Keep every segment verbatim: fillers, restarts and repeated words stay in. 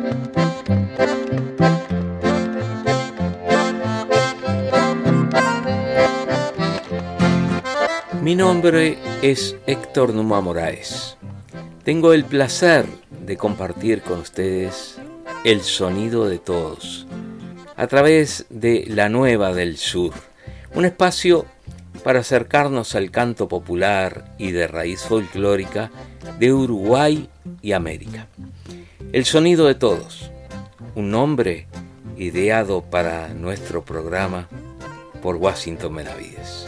Mi nombre es Héctor Numa Moraes. Tengo el placer de compartir con ustedes el sonido de todos a través de La Nueva del Sur, un espacio para acercarnos al canto popular y de raíz folclórica de Uruguay y América. El sonido de todos, un nombre ideado para nuestro programa por Washington Benavides.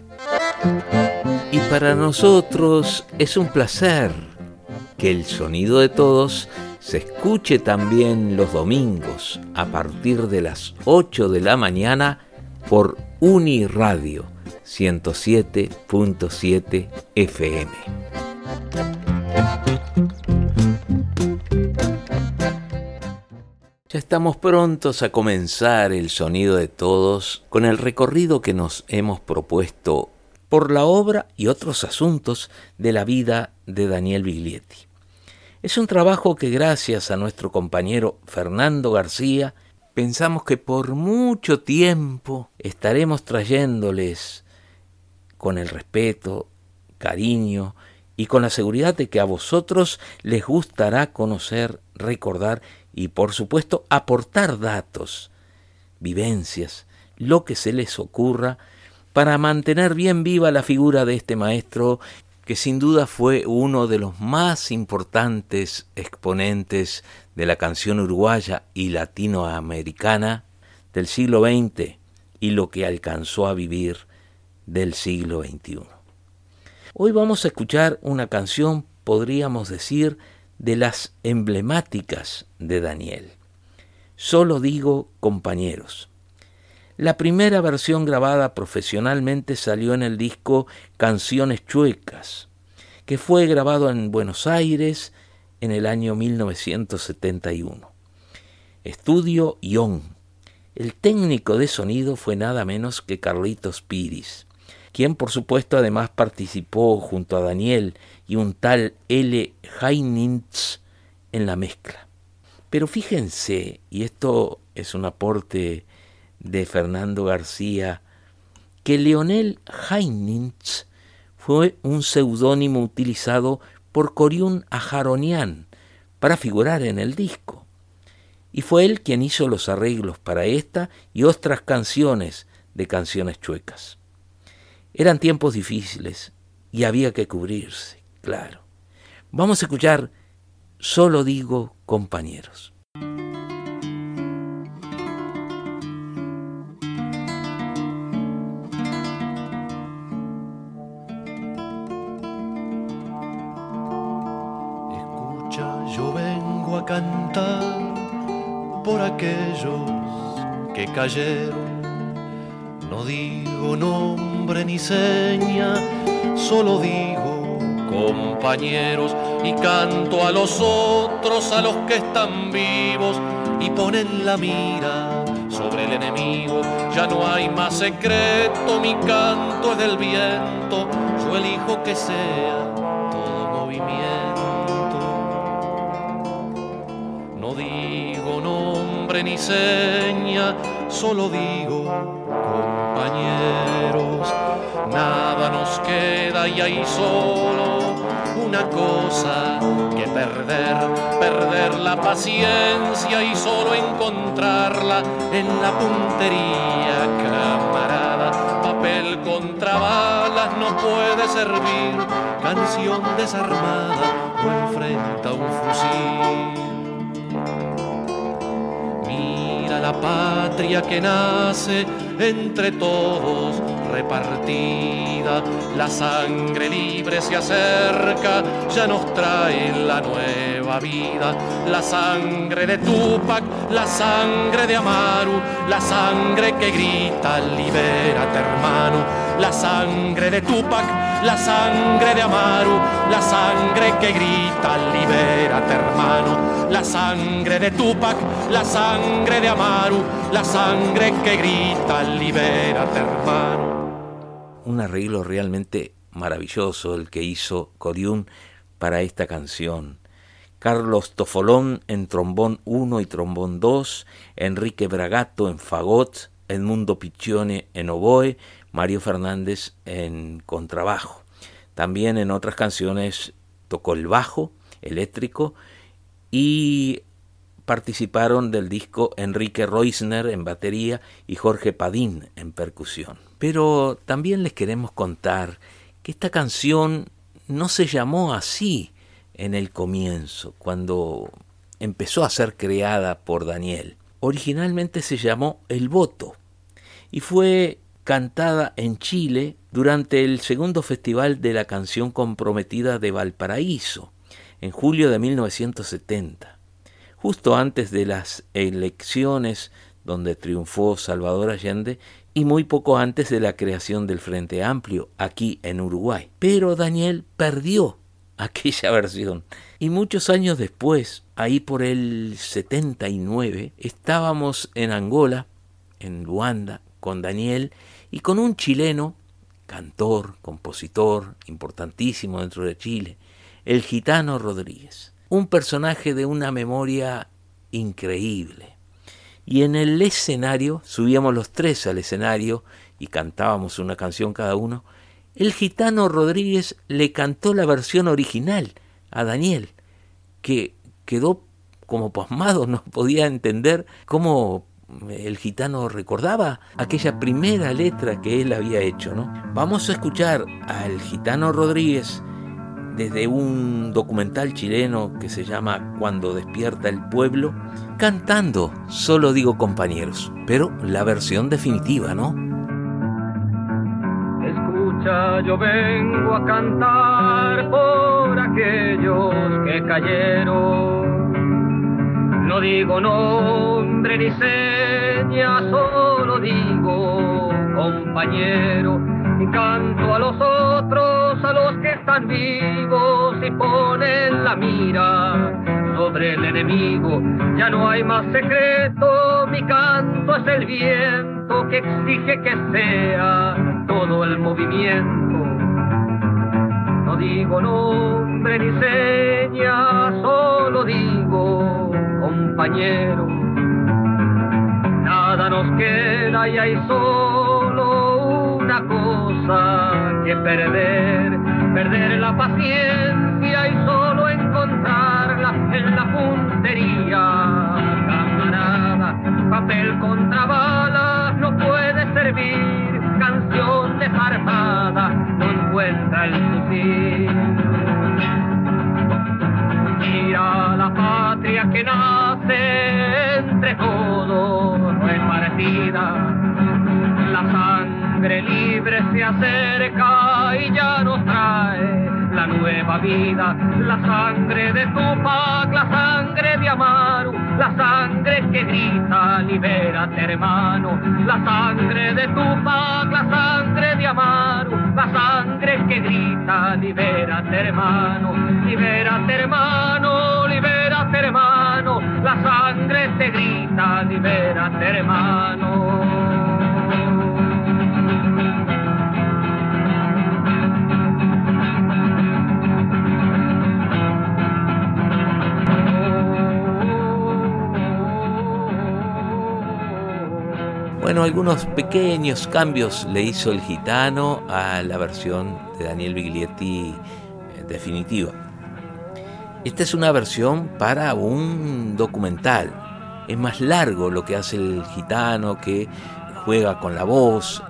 Y para nosotros es un placer que el sonido de todos se escuche también los domingos a partir de las ocho de la mañana por Uniradio ciento siete punto siete F M. Ya estamos prontos a comenzar el sonido de todos con el recorrido que nos hemos propuesto por la obra y otros asuntos de la vida de Daniel Biglietti. Es un trabajo que gracias a nuestro compañero Fernando García pensamos que por mucho tiempo estaremos trayéndoles con el respeto, cariño y con la seguridad de que a vosotros les gustará conocer, recordar y por supuesto aportar datos, vivencias, lo que se les ocurra para mantener bien viva la figura de este maestro que sin duda fue uno de los más importantes exponentes de la canción uruguaya y latinoamericana del siglo veinte y lo que alcanzó a vivir del siglo veintiuno. Hoy vamos a escuchar una canción, podríamos decir, de las emblemáticas de Daniel. Solo digo compañeros. La primera versión grabada profesionalmente salió en el disco Canciones Chuecas, que fue grabado en Buenos Aires en el año mil novecientos setenta y uno. Estudio Ion. El técnico de sonido fue nada menos que Carlitos Piris, quien por supuesto además participó junto a Daniel y un tal L. Heinintz en la mezcla. Pero fíjense, y esto es un aporte de Fernando García, que Leonel Heinintz fue un seudónimo utilizado por Coriún Ajaronian para figurar en el disco, y fue él quien hizo los arreglos para esta y otras canciones de Canciones Chuecas. Eran tiempos difíciles y había que cubrirse, claro. Vamos a escuchar Solo digo compañeros. Yo vengo a cantar por aquellos que cayeron. No digo nombre ni seña, solo digo compañeros. Y canto a los otros, a los que están vivos y ponen la mira sobre el enemigo. Ya no hay más secreto, mi canto es del viento. Yo elijo que sea todo movimiento. No digo nombre ni seña, solo digo compañeros. Nada nos queda y hay solo una cosa que perder, perder la paciencia y solo encontrarla en la puntería, camarada. Papel contra balas no puede servir, canción desarmada o enfrenta un fusil. Mira la patria que nace entre todos repartida, la sangre libre se acerca, ya nos trae la nueva vida. La sangre de Tupac, la sangre de Amaru, la sangre que grita, libérate hermano. La sangre de Tupac, la sangre de Amaru, la sangre que grita, libérate hermano. La sangre de Tupac, la sangre de Amaru, la sangre que grita, libérate hermano. Un arreglo realmente maravilloso el que hizo Coriún para esta canción. Carlos Tofolón en trombón uno y trombón dos, Enrique Bragato en fagot, Edmundo Piccione en oboe, Mario Fernández en contrabajo. También en otras canciones tocó el bajo eléctrico y participaron del disco Enrique Reusner en batería y Jorge Padín en percusión. Pero también les queremos contar que esta canción no se llamó así en el comienzo, cuando empezó a ser creada por Daniel. Originalmente se llamó El Voto y fue cantada en Chile durante el segundo Festival de la Canción Comprometida de Valparaíso, en julio de mil novecientos setenta, justo antes de las elecciones donde triunfó Salvador Allende y muy poco antes de la creación del Frente Amplio aquí en Uruguay. Pero Daniel perdió aquella versión y muchos años después, ahí por el setenta y nueve, estábamos en Angola, en Luanda, con Daniel y con un chileno, cantor, compositor, importantísimo dentro de Chile, el Gitano Rodríguez, un personaje de una memoria increíble. Y en el escenario, subíamos los tres al escenario y cantábamos una canción cada uno, el Gitano Rodríguez le cantó la versión original a Daniel, que quedó como pasmado, no podía entender cómo el gitano recordaba aquella primera letra que él había hecho, ¿no? Vamos a escuchar al Gitano Rodríguez desde un documental chileno que se llama Cuando despierta el pueblo, cantando Solo digo compañeros, pero la versión definitiva, ¿no? Escucha, yo vengo a cantar por aquellos que cayeron. No digo nombre ni seña, solo digo compañero. Y canto a los otros, a los que están vivos y ponen la mira sobre el enemigo. Ya no hay más secreto, mi canto es el viento que exige que sea todo el movimiento. No digo nombre ni seña, solo digo compañero. Nada nos queda y hay solo una cosa que perder, perder la paciencia y solo encontrarla en la puntería. Camarada, papel contra balas no puede servir, canción desarmada no encuentra el fusil. Mira la patria que nace entre todos repartida, la sangre libre se acerca y ya nos trae la nueva vida, la sangre de Tupac, la sangre de Amaru, la sangre que grita, libérate hermano, la sangre de Tupac, la sangre de Amaru, la sangre que grita, libérate hermano, libérate hermano, libérate hermano, la sangre te grita, libérate hermano. Bueno, algunos pequeños cambios le hizo el gitano a la versión de Daniel Biglietti definitiva. Esta es una versión para un documental. Es más largo lo que hace el gitano, que juega con la voz.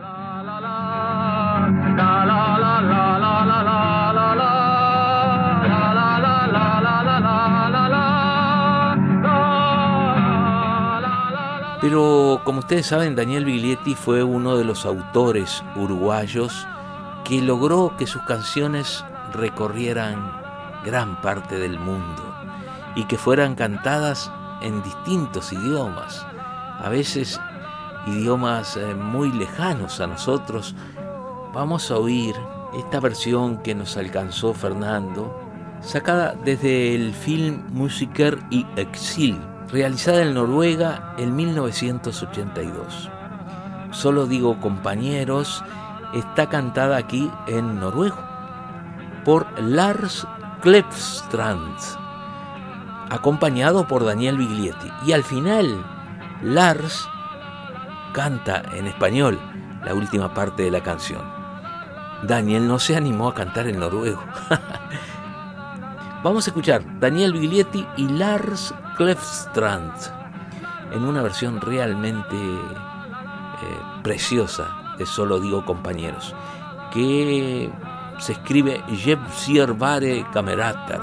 Pero como ustedes saben, Daniel Biglietti fue uno de los autores uruguayos que logró que sus canciones recorrieran gran parte del mundo y que fueran cantadas en distintos idiomas, a veces idiomas muy lejanos a nosotros. Vamos a oír esta versión que nos alcanzó Fernando, sacada desde el film Musiker i Exil, realizada en Noruega en mil novecientos ochenta y dos. Solo digo compañeros, está cantada aquí en noruego por Lars Kleppstrand, acompañado por Daniel Biglietti. Y al final, Lars canta en español la última parte de la canción. Daniel no se animó a cantar en noruego. Vamos a escuchar Daniel Biglietti y Lars Klefstrand en una versión realmente eh, preciosa de Solo Digo Compañeros, que se escribe Je sier bare kamerater.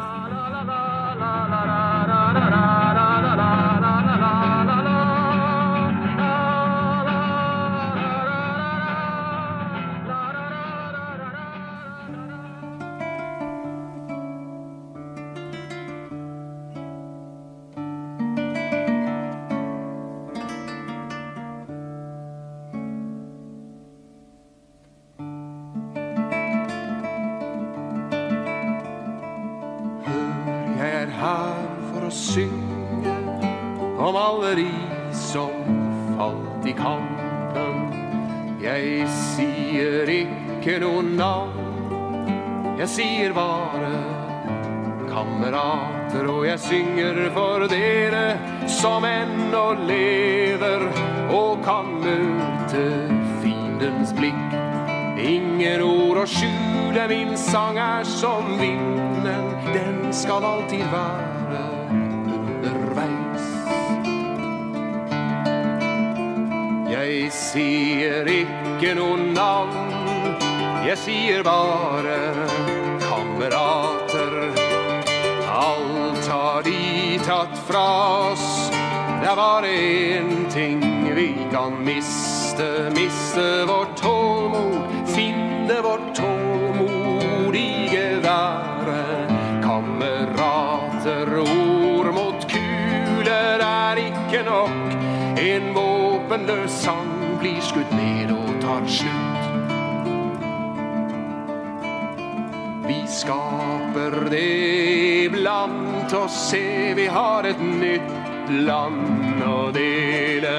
Synge om alle de som falt i kampen. Jeg sier ikke noen navn, jeg sier bare kamerater, og jeg synger for dere som ennå lever og kan møte fiendens blikk. Ingen ord å skjule, min sang er som vinden, den skal alltid være underveis. Jeg sier ikke noen navn, jeg sier bare kamerater. Alt har de tatt fra oss, det er bare en ting vi kan miste. Miste vårt tålmod, finne vårt tålmod i geværet. Kamerater, ord mot kuler er ikke nok. En våpenløs sang blir skutt ned og tar slutt. Vi skaper det blant oss, se vi har et nytt land å dele.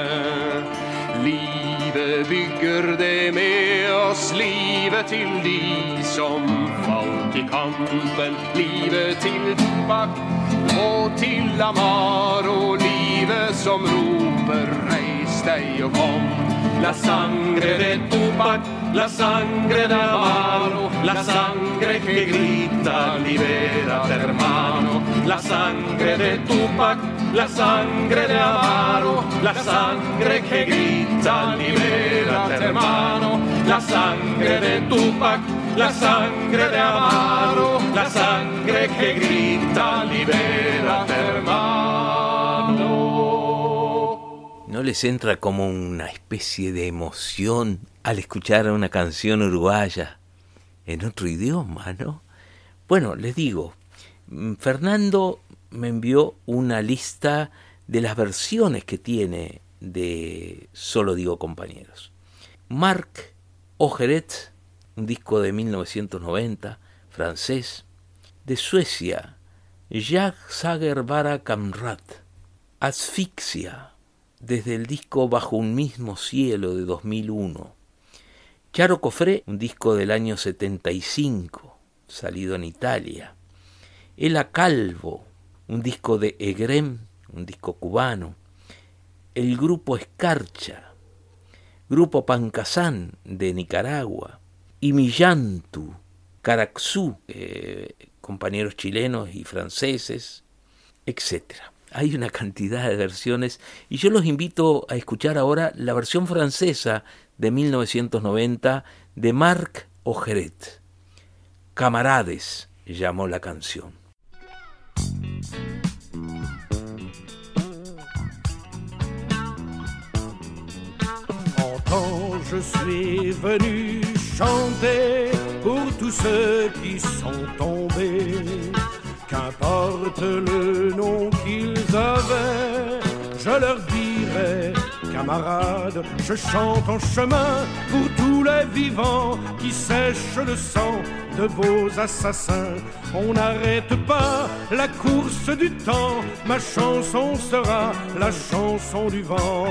Livet bygger det med oss, livet til de som falt i kampen. Livet til Tupac og til Amaro, livet som roper reis deg og kom. La sangre de Tupac, la sangre de Amaro, la sangre que grita libérate hermano. La sangre de Tupac, la sangre de Amaro, la sangre que grita libérate hermano. La sangre de Tupac, la sangre de Amaro, la sangre que grita libérate hermano. ¿No les entra como una especie de emoción al escuchar una canción uruguaya en otro idioma, no? Bueno, les digo, Fernando me envió una lista de las versiones que tiene de Solo Digo Compañeros. Marc Ojeret, un disco de mil novecientos noventa, francés. De Suecia, Jacques Sager Bara Kamrat, Asfixia, desde el disco Bajo un mismo cielo de dos mil uno. Charo Cofré, un disco del año setenta y cinco, salido en Italia. Ela Calvo, un disco de Egrem, un disco cubano. El grupo Escarcha, grupo Pancasán de Nicaragua. Y Millantu, Caraxú, eh, compañeros chilenos y franceses, etcétera. Hay una cantidad de versiones y yo los invito a escuchar ahora la versión francesa de mil novecientos noventa de Marc Ojeret. Camarades llamó la canción. Quand je suis venu chanter pour tous ceux qui sont tombés, qu'importe le nom qu'ils avaient, je leur dirai, camarades, je chante en chemin pour tous les vivants qui sèchent le sang de vos assassins. On n'arrête pas la course du temps, ma chanson sera la chanson du vent.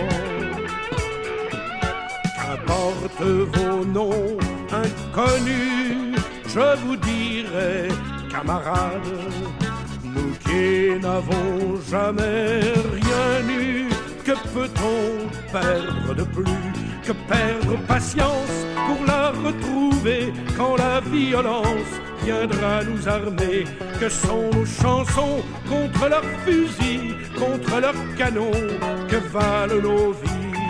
Qu'importe vos noms inconnus, je vous dirai, camarades, nous qui n'avons jamais rien eu. Que peut-on perdre de plus que perdre patience pour la retrouver quand la violence viendra nous armer? Que sont nos chansons contre leurs fusils, contre leurs canons? Que valent nos vies?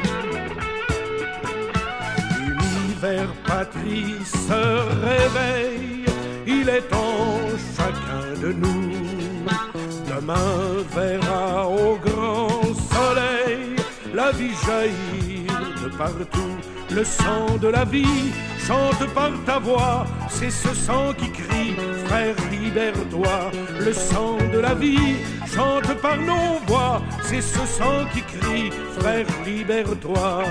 L'univers patrie se réveille, il est en chacun de nous. Demain verra au grand soleil la vie jaillir de partout. Le sang de la vie chante par ta voix, c'est ce sang qui crie, frère libère-toi. Le sang de la vie chante par nos voix, c'est ce sang qui crie, frère libère-toi.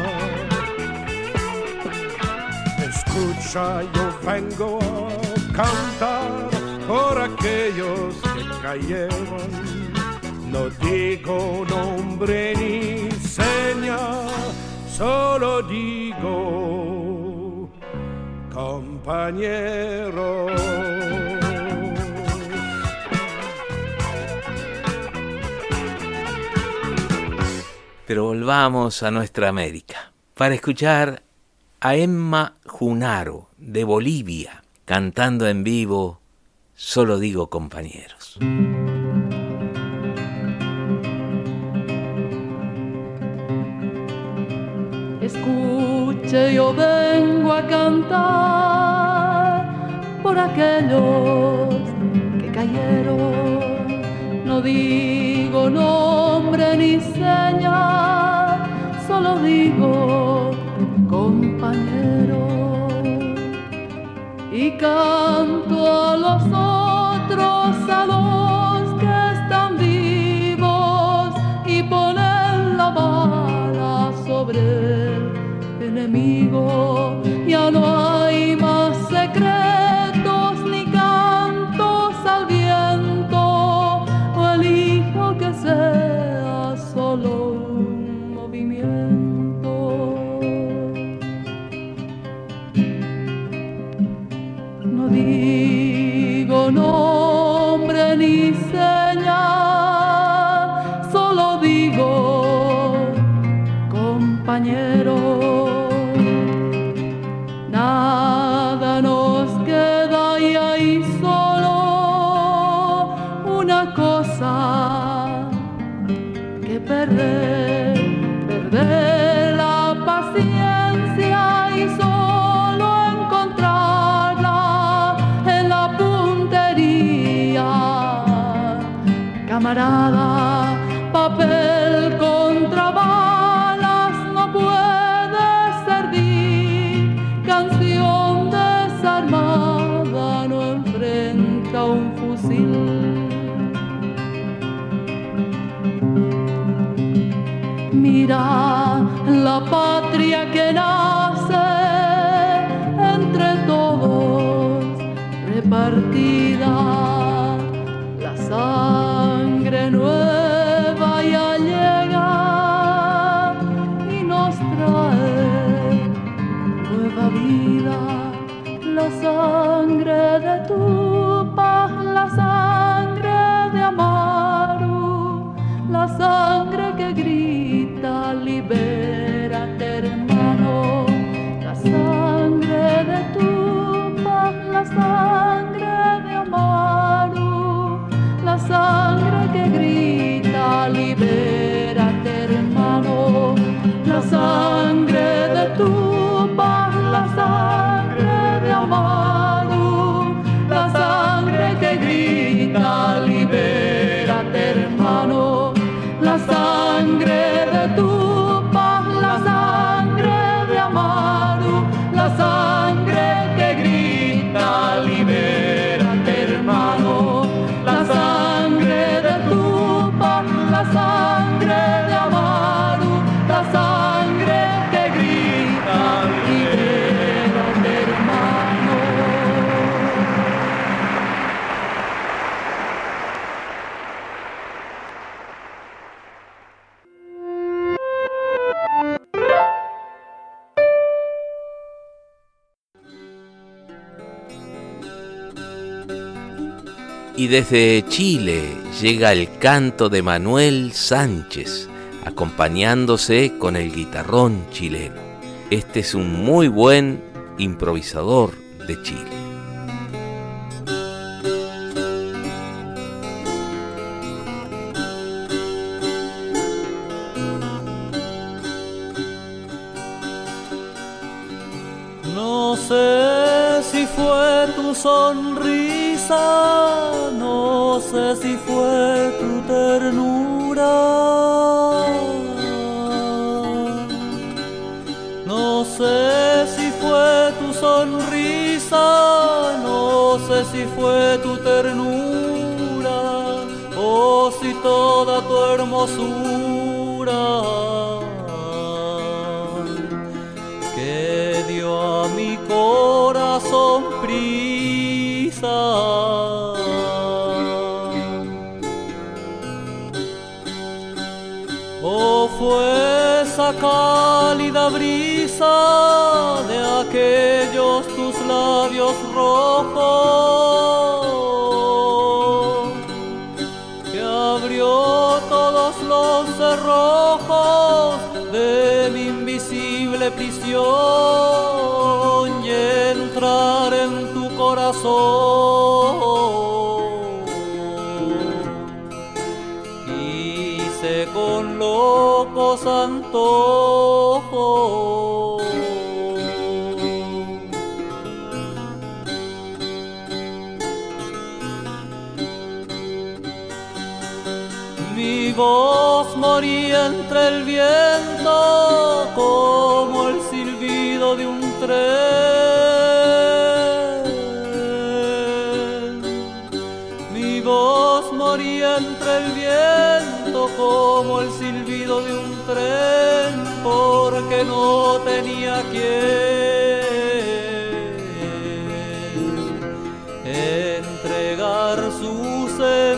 Escucha, yo vengo a cantar por aquellos que cayeron. No digo nombre ni seña, solo digo compañero. Pero volvamos a nuestra América para escuchar a Emma Junaro de Bolivia cantando en vivo Solo digo compañeros. Escuche, yo vengo a cantar por aquellos que cayeron. No digo nombre ni seña, solo digo compañero. Y canto a los otros, a los que están vivos, y ponen la bala sobre el enemigo. Ya no hay más secretos ni cantos al viento, o elijo que sea solo un movimiento. No digo nombre ni seña, solo digo compañero. Nada nos queda y hay solo una cosa que perder, perder la paciencia y solo encontrarla en la puntería. Camarada, papel contra balas no puede servir, canción desarmada no enfrenta un fusil. Mira la patria que nace entre todos repartida, la sangre nueva ya llega y nos trae nueva vida. La sangre de Tupac, la sangre de Amaru, la sangre que grita libérate hermano, la sangre de Tupac, la sangre de Amaru. Y desde Chile llega el canto de Manuel Sánchez, acompañándose con el guitarrón chileno. Este es un muy buen improvisador de Chile. No sé si fue tu sonrisa, no sé si fue tu ternura, no sé si fue tu sonrisa, no sé si fue tu ternura, o si toda tu hermosura que dio a mi corazón prisa. O fue esa cálida brisa de aquellos tus labios rojos que abrió todos los cerrojos de mi invisible prisión y entrar en tu corazón. Quise con locos antojos mi voz moría entre el viento como el silbido de un tren. Mi voz moría entre el viento como el silbido de un tren, porque no tenía quien entregar su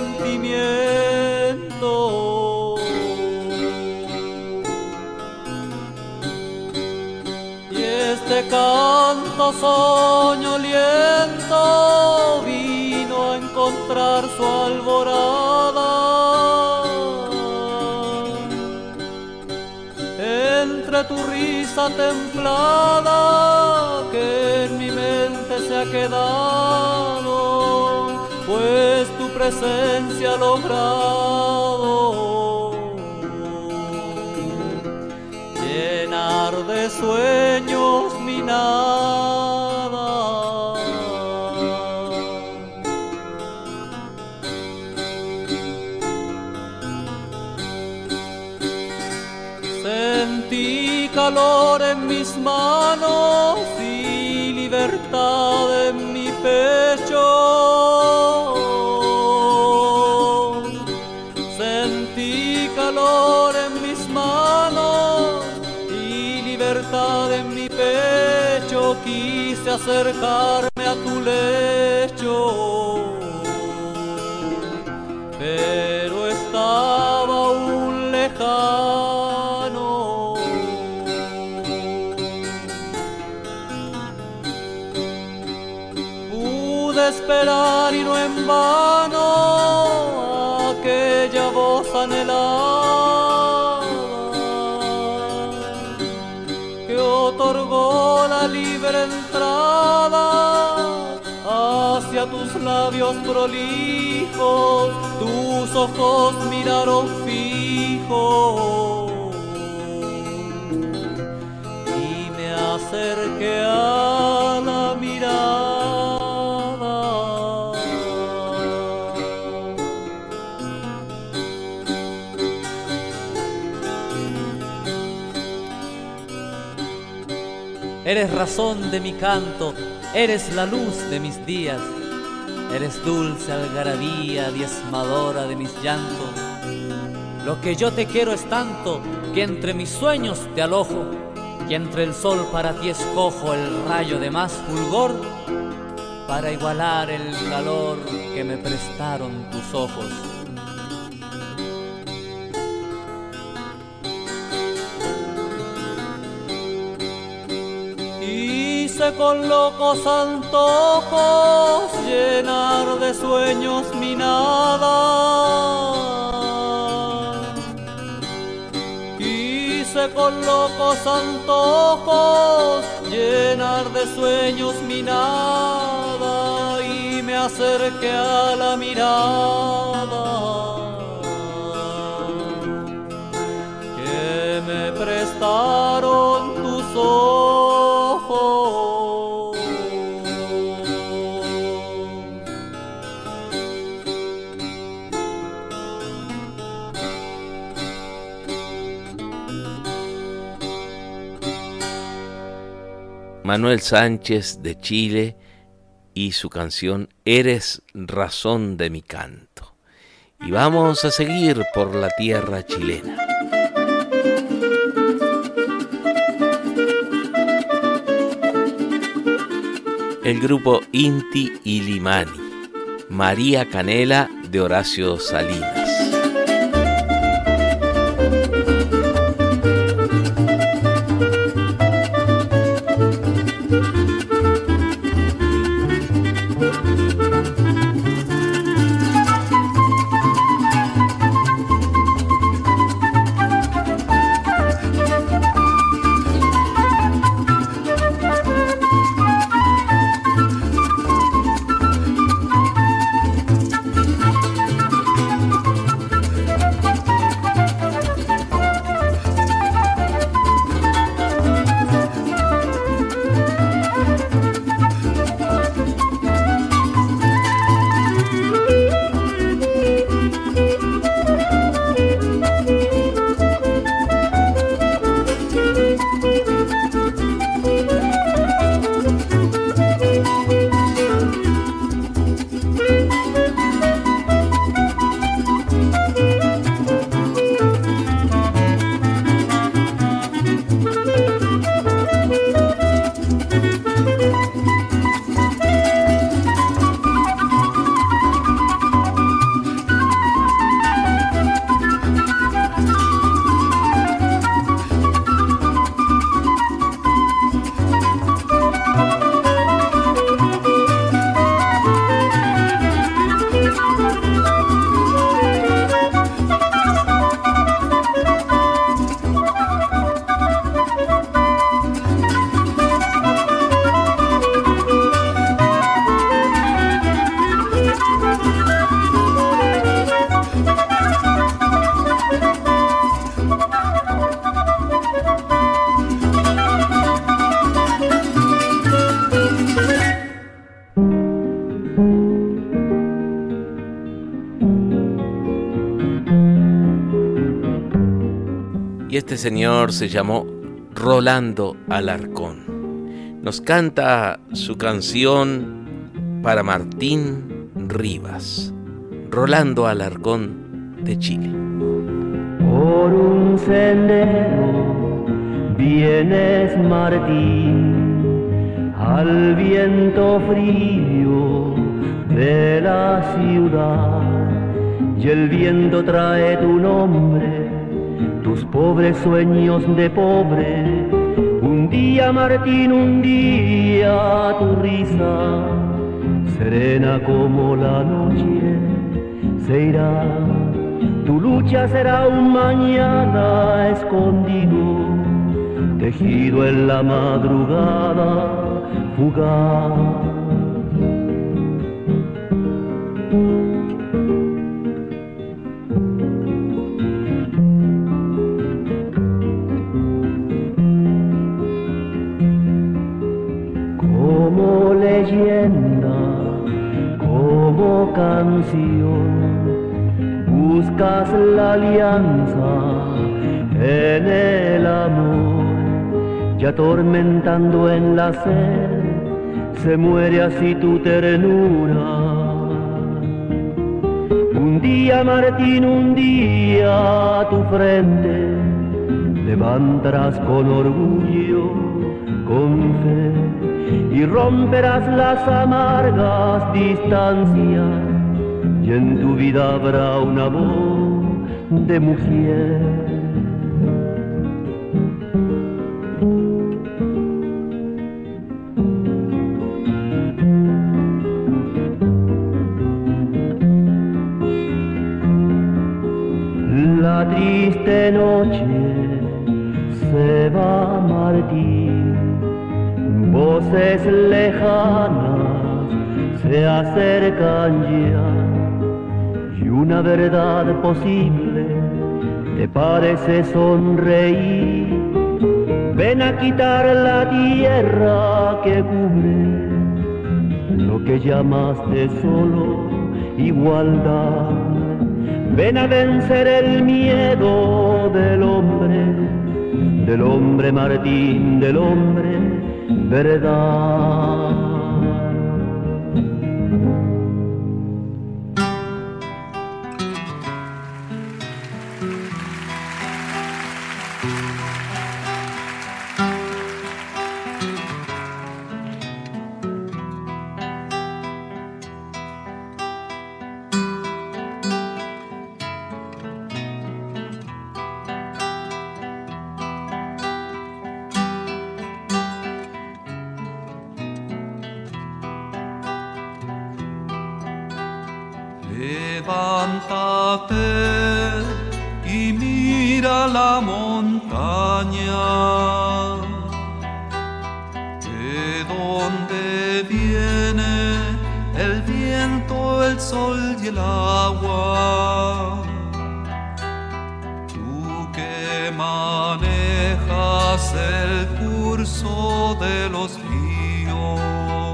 sentimiento. Y este canto soñoliento vino a encontrar su alborada entre tu risa templada que en mi mente se ha quedado, pues tu presencia ha logrado llenar de sueños mi nada. Sentí calor en mis manos y libertad en mi pecho. Sentí calor en mis manos y libertad en mi pecho. Quise acercarme a tu lecho, pero estaba aún lejano. Pude esperar y no en vano aquella voz anhelada que otorgó la libre entrada hacia tus labios prolijos. Tus ojos miraron fijo y me acerqué a la mirada. Eres razón de mi canto, eres la luz de mis días, eres dulce algarabía, diezmadora de mis llantos. Lo que yo te quiero es tanto que entre mis sueños te alojo, y entre el sol para ti escojo el rayo de más fulgor para igualar el calor que me prestaron tus ojos. quise con locos antojos llenar de sueños mi nada. Quise con locos antojos llenar de sueños mi nada y me acerqué a la mirada que me prestaron tus ojos. Manuel Sánchez de Chile y su canción Eres razón de mi canto. Y vamos a seguir por la tierra chilena. El grupo Inti Illimani, María Canela de Horacio Salinas. Y este señor se llamó Rolando Alarcón. Nos canta su canción para Martín Rivas, Rolando Alarcón de Chile. Por un sendero vienes, Martín, al viento frío de la ciudad, y el viento trae tu nombre, tus pobres sueños de pobre. Un día, Martín, un día tu risa, serena como la noche, se irá. Tu lucha será un mañana escondido, tejido en la madrugada fugaz. Como leyenda, como canción, buscas la alianza en el amor, y atormentando en la sed, se muere así tu ternura. Un día, Martín, un día tu frente levantarás con orgullo, con fe, y romperás las amargas distancias, y en tu vida habrá una voz de mujer. una triste noche se va Martín, voces lejanas se acercan ya y una verdad posible te parece sonreír. Ven a quitar la tierra que cubre lo que llamaste solo igualdad. Ven a vencer el miedo del hombre, del hombre Martín, del hombre verdad. Levántate y mira la montaña, de donde viene el viento, el sol y el agua. Tú que manejas el curso de los ríos,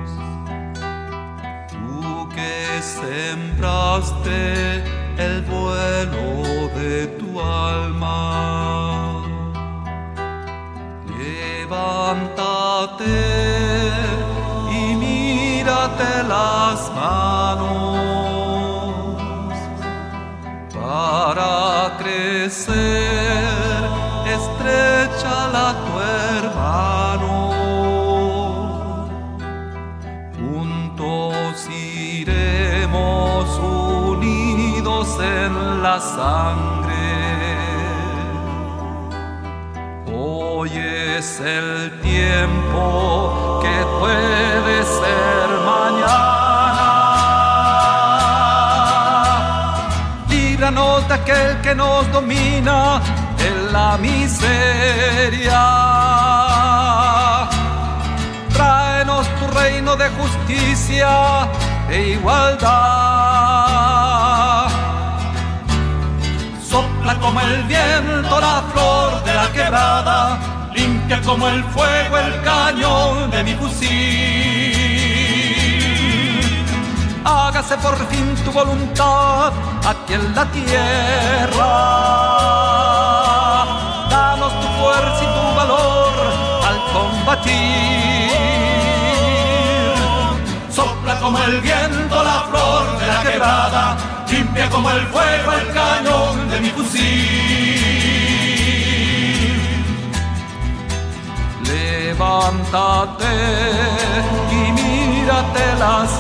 sembraste el vuelo de tu alma. Levántate y mírate las manos para crecer, estréchala a tu hermano. Juntos iremos unidos en la sangre. Hoy es el tiempo que puede ser mañana. Líbranos de aquel que nos domina en la miseria. Tráenos tu reino de justicia e igualdad. Sopla como el viento la flor de la quebrada, limpia como el fuego el cañón de mi fusil. Hágase por fin tu voluntad aquí en la tierra. Danos tu fuerza y tu valor al combatir. Sopla como el viento la flor de la quebrada, limpia como el fuego el cañón de mi fusil. Levántate y mírate las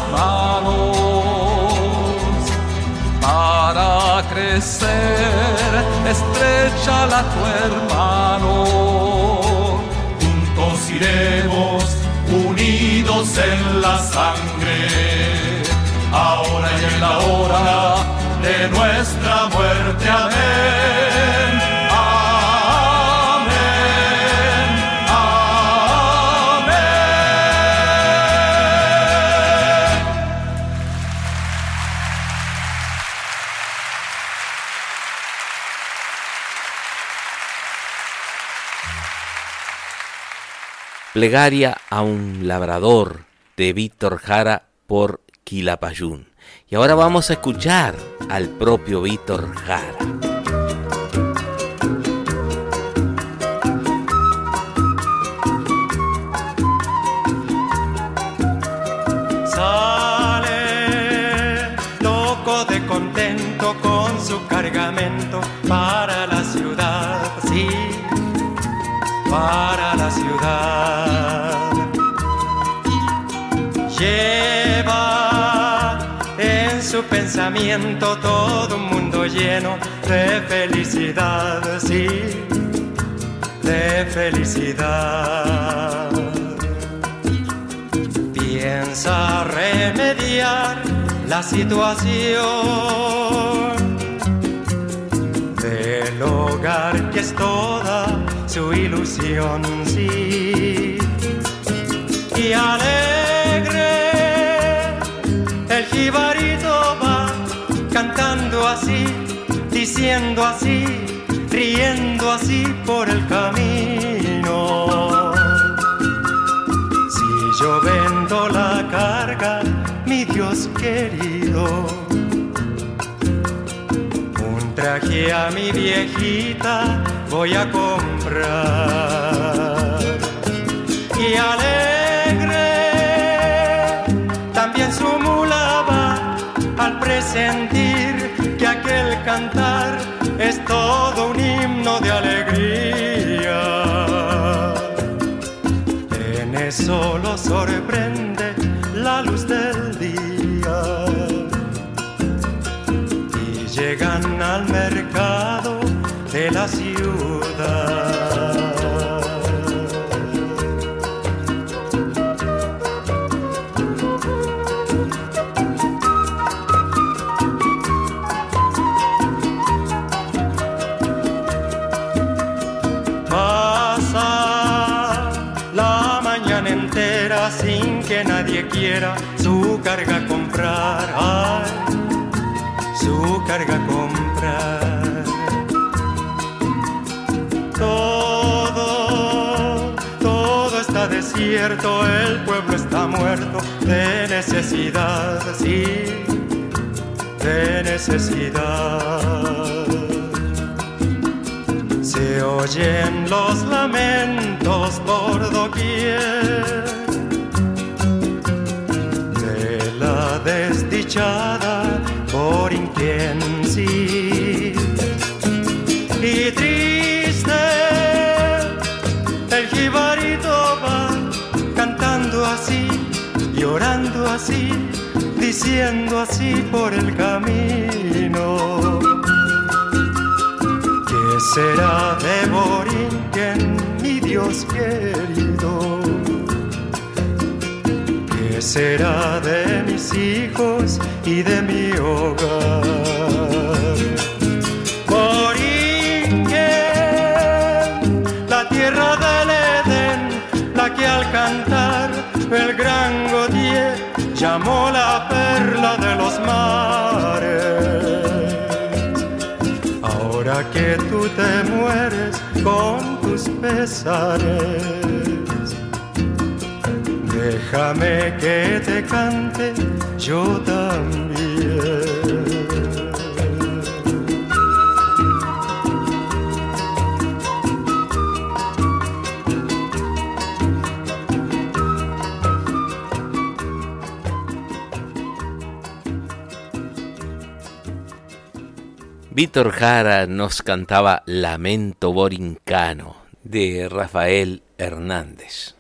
manos para crecer, estréchala a tu hermano. Juntos iremos unidos en la sangre, ahora y en la hora de nuestra muerte. Amén, amén, amén. Plegaria a un labrador de Víctor Jara por Quilapayún. Y ahora vamos a escuchar al propio Víctor Jara. Sale loco de contento con su cargamento para la ciudad, sí, para la ciudad. Lleva en su pensamiento todo un mundo lleno de felicidad, sí, de felicidad. Piensa remediar la situación de el hogar que es toda su ilusión, sí. Y alegre el jibarito va cantando así, diciendo así, riendo así por el camino. Si yo vendo la carga, mi Dios querido, un traje a mi viejita voy a comprar. Y alegre también su mula va al presentir que aquel cantar es todo un himno de alegría. En eso lo sorprende la luz del día y llegan al mercado de la ciudad. Sin que nadie quiera su carga comprar, ay, su carga comprar. Todo, todo está desierto, el pueblo está muerto de necesidad, sí, de necesidad. Se oyen los lamentos por doquier, desdichada Borinquense. Y triste el jibarito va cantando así, llorando así, diciendo así por el camino. ¿Qué será de Borinquen, mi Dios querido? ¿Qué será de mis hijos y de mi hogar? Borinquen, la tierra del Edén, la que al cantar el gran Gautier llamó la perla de los mares. Ahora que tú te mueres con tus pesares, déjame que te cante yo también. Víctor Jara nos cantaba Lamento Borincano de Rafael Hernández.